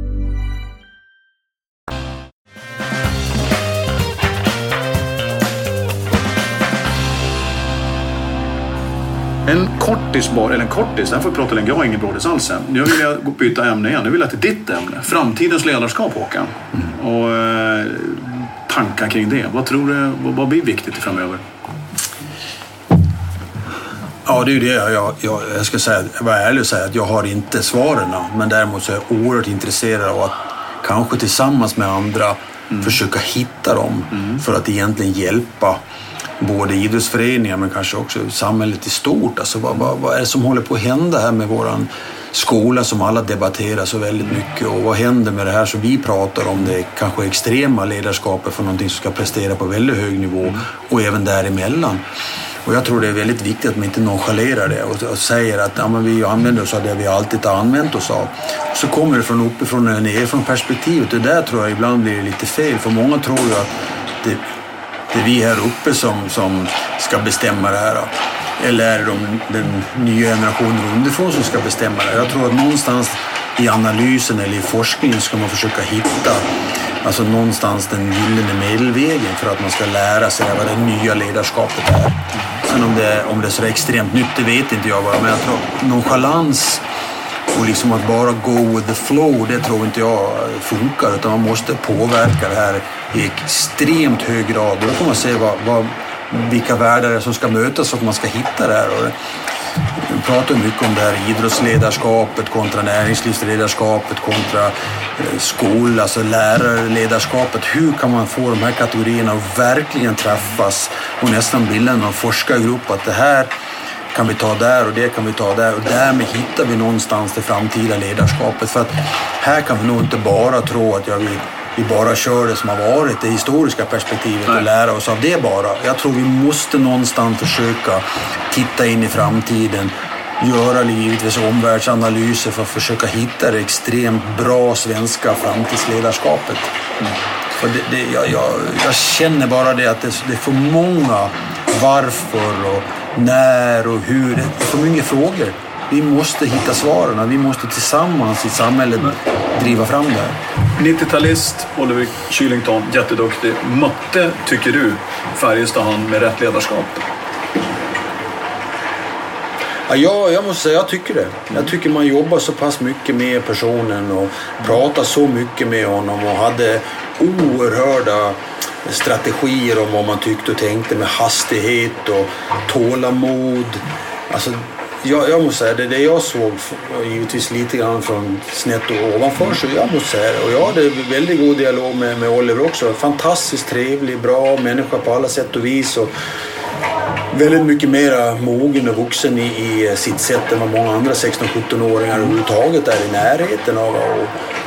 En kortis, den får vi prata länge. Jag har ingen brådis alls sen. Nu vill jag byta ämne igen. Nu vill jag till ditt ämne. Framtidens ledarskap, Håkan. Och tankar kring det. Vad tror du, vad blir viktigt framöver? Ja, det är ju det. Jag ska säga, vara ärlig och säga att jag har inte svaren. Men däremot så är jag oerhört intresserad av att kanske tillsammans med andra försöka hitta dem. För att egentligen hjälpa både idrottsföreningar men kanske också samhället i stort. Alltså vad är det som håller på att hända här med våran skola som alla debatterar så väldigt mycket, och vad händer med det här som vi pratar om, det kanske extrema ledarskapet för någonting som ska prestera på väldigt hög nivå och även däremellan. Och jag tror det är väldigt viktigt att man inte nonchalerar det och säger att men vi använder oss av det vi alltid har använt oss av. Så kommer det från uppifrån och nerifrån perspektivet, och där tror jag ibland blir det lite fel, för många tror ju att det är vi här uppe som ska bestämma det här. Eller är det den nya generationen underifrån som ska bestämma det? Jag tror att någonstans i analysen eller i forskningen ska man försöka hitta alltså någonstans den gyllene medelvägen för att man ska lära sig vad det nya ledarskapet är. Sen om det är så extremt nytt, det vet inte jag bara. Men jag tror nonchalans och liksom att bara go with the flow, det tror inte jag funkar. Utan man måste påverka det här i extremt hög grad. Då får man se vilka världar som ska mötas och man ska hitta det här. Och vi pratar mycket om det här idrottsledarskapet kontra näringslivsledarskapet kontra skola, alltså lärarledarskapet. Hur kan man få de här kategorierna att verkligen träffas och nästan bilda någon forskargrupp att det här kan vi ta där och det kan vi ta där. Och därmed hittar vi någonstans det framtida ledarskapet. För att här kan vi nog inte bara tro att vi bara kör det som har varit, det historiska perspektivet och lära oss av det bara. Jag tror vi måste någonstans försöka titta in i framtiden, göra givetvis omvärldsanalyser för att försöka hitta det extremt bra svenska framtidsledarskapet. För jag känner bara det att det är för många varför och när och hur. Det är för många frågor. Vi måste hitta svaren. Vi måste tillsammans i samhället driva fram det här. 90-talist, Oliver Kylington, jätteduktig. Mötte, tycker du, Färjestad han med rätt ledarskap? Ja, jag måste säga, jag tycker det. Jag tycker man jobbar så pass mycket med personen och pratar så mycket med honom och hade oerhörda strategier om vad man tyckte och tänkte med hastighet och tålamod. Alltså, jag måste säga, det jag såg givetvis lite grann från snett och ovanför, så jag måste säga det. Och jag hade väldigt god dialog med Oliver också. Fantastiskt trevlig, bra människa på alla sätt och vis och väldigt mycket mer mogen och vuxen i sitt sätt än vad många andra 16-17-åringar överhuvudtaget är i närheten av. Och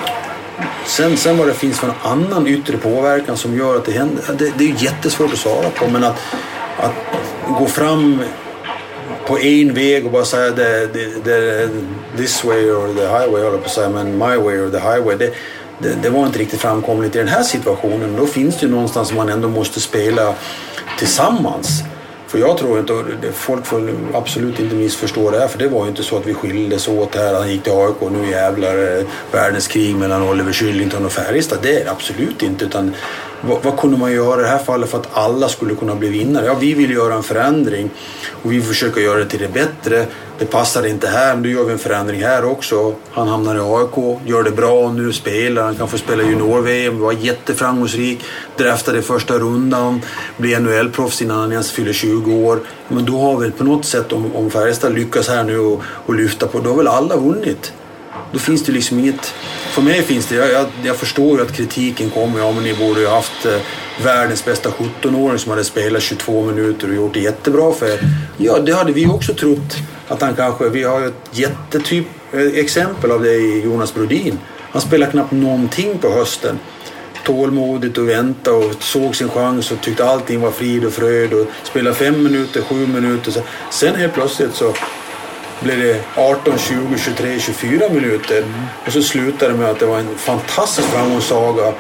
sen vad det finns för en annan yttre påverkan som gör att det händer, det är jättesvårt att svara på, men att gå fram på en väg och bara säga det this way or the highway, eller på säga, men my way or the highway, det var inte riktigt framkomligt i den här situationen. Då finns det ju någonstans som man ändå måste spela tillsammans. För jag tror inte, folk får absolut inte missförstå det här, för det var ju inte så att vi skildes åt här, han gick till AIK och nu jävlar världens krig mellan Oliver Kylington och Färjestad. Det är absolut inte, utan vad kunde man göra i det här fallet för att alla skulle kunna bli vinnare? Ja, vi vill göra en förändring och vi försöker göra det till det bättre. Det passar inte här, men då gör vi en förändring här också. Han hamnar i AIK, gör det bra, nu spelar han, kan få spela junior-VM, var jätteframgångsrik, draftade i första rundan, blir NHL-proffs innan han ens fyller 20 år. Men då har vi på något sätt, om Färjestad lyckas här nu och lyfta på, då har väl alla vunnit. Då finns det liksom inget. För mig finns det, jag förstår ju att kritiken kommer, ja men ni borde ju haft världens bästa 17-åring som hade spelat 22 minuter och gjort det jättebra för er. Ja, det hade vi också trott att han kanske, vi har ju ett exempel av det i Jonas Brodin. Han spelar knappt någonting på hösten. Tålmodigt och vänta och såg sin chans och tyckte allting var frid och fröjd och spelade 5 minuter, 7 minuter. Sen helt plötsligt så blev det 18, 20, 23, 24 minuter. Och så slutade det med att det var en fantastisk framgångssaga.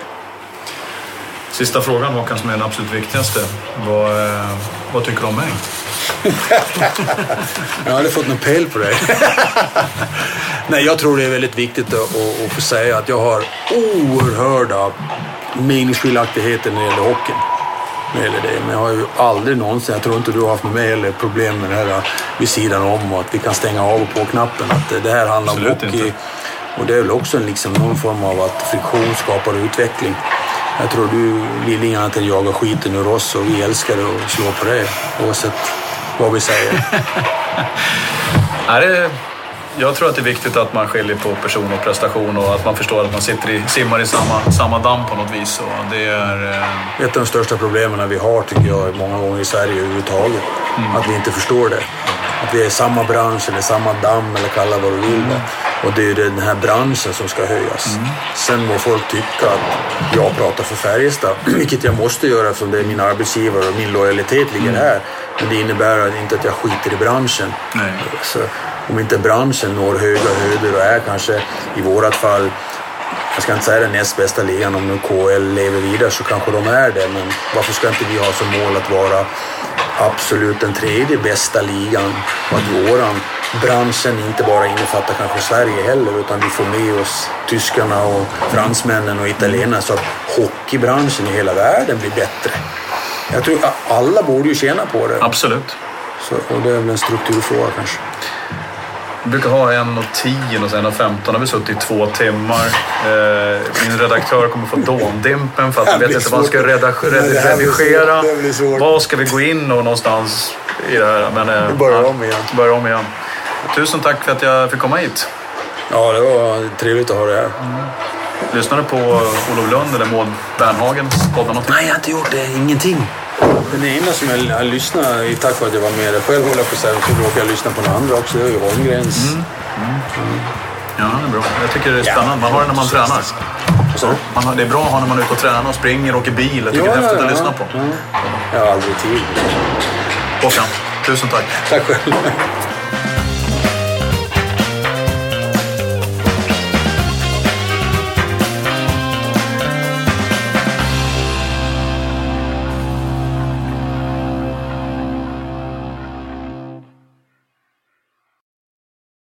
Sista frågan, Håkan, som är den absolut viktigaste. Vad tycker du om mig? Jag hade fått någon pejl på dig. Nej, jag tror det är väldigt viktigt att få säga att jag har oerhörda meningsskiljaktigheter när det gäller hockeyn. Men jag har ju aldrig någonsin, jag tror inte du har haft med mig eller problem med det här vid sidan om och att vi kan stänga av och på knappen, att det här handlar om hockey inte. Och det är väl också någon form av att friktion skapar utveckling. Jag tror du vill inga annat än jaga skiten ur oss och vi älskar det och slå på det oavsett vad vi säger. Jag tror att det är viktigt att man skiljer på person och prestation och att man förstår att man simmar i samma damm på något vis. Och det är ett av de största problemen vi har, tycker jag, många gånger i Sverige överhuvudtaget. Att vi inte förstår det. Att vi är i samma bransch eller samma damm eller kalla vad du vill. Och det är den här branschen som ska höjas. Sen må folk tycka att jag pratar för Färjestad, vilket jag måste göra eftersom det är min arbetsgivare och min lojalitet ligger här. Men det innebär inte att jag skiter i branschen. Nej. Så om inte branschen når höga höjder och är kanske i vårat fall, jag ska inte säga den näst bästa ligan, om nu KL lever vidare så kanske de är det, men varför ska inte vi ha som mål att vara absolut den tredje bästa ligan och att våran branschen inte bara innefattar kanske Sverige heller, utan vi får med oss tyskarna och fransmännen och italienarna så att hockeybranschen i hela världen blir bättre. Jag tror att alla borde ju tjäna på det. Absolut. Så, och det är väl en strukturfråga kanske. Vi brukar ha 1:10 och sen 1:15 har vi suttit i 2 timmar. Min redaktör kommer få dåndimpen för att han vet inte vad han ska redigera. Vad ska vi gå in och någonstans i det här? Men, börja om igen. Tusen tack för att jag fick komma hit. Ja, det var trevligt att ha det här. Lyssnade på Olof Lund eller Maud Bernhagens podd? Nej, jag har inte gjort det. Ingenting. Den enda som jag lyssnar i tack vare att jag var med där själv håller på sig, så råkar jag lyssna på några andra också. Det är ju Holmgrens. Ja, det är bra. Jag tycker det är spännande. Man har det när man tränar. Det är bra att ha när man är ute och tränar och springer och åker bil. Jag tycker det är häftigt att lyssna på. Jag har aldrig tid. Håkan, tusen tack. Tack själv.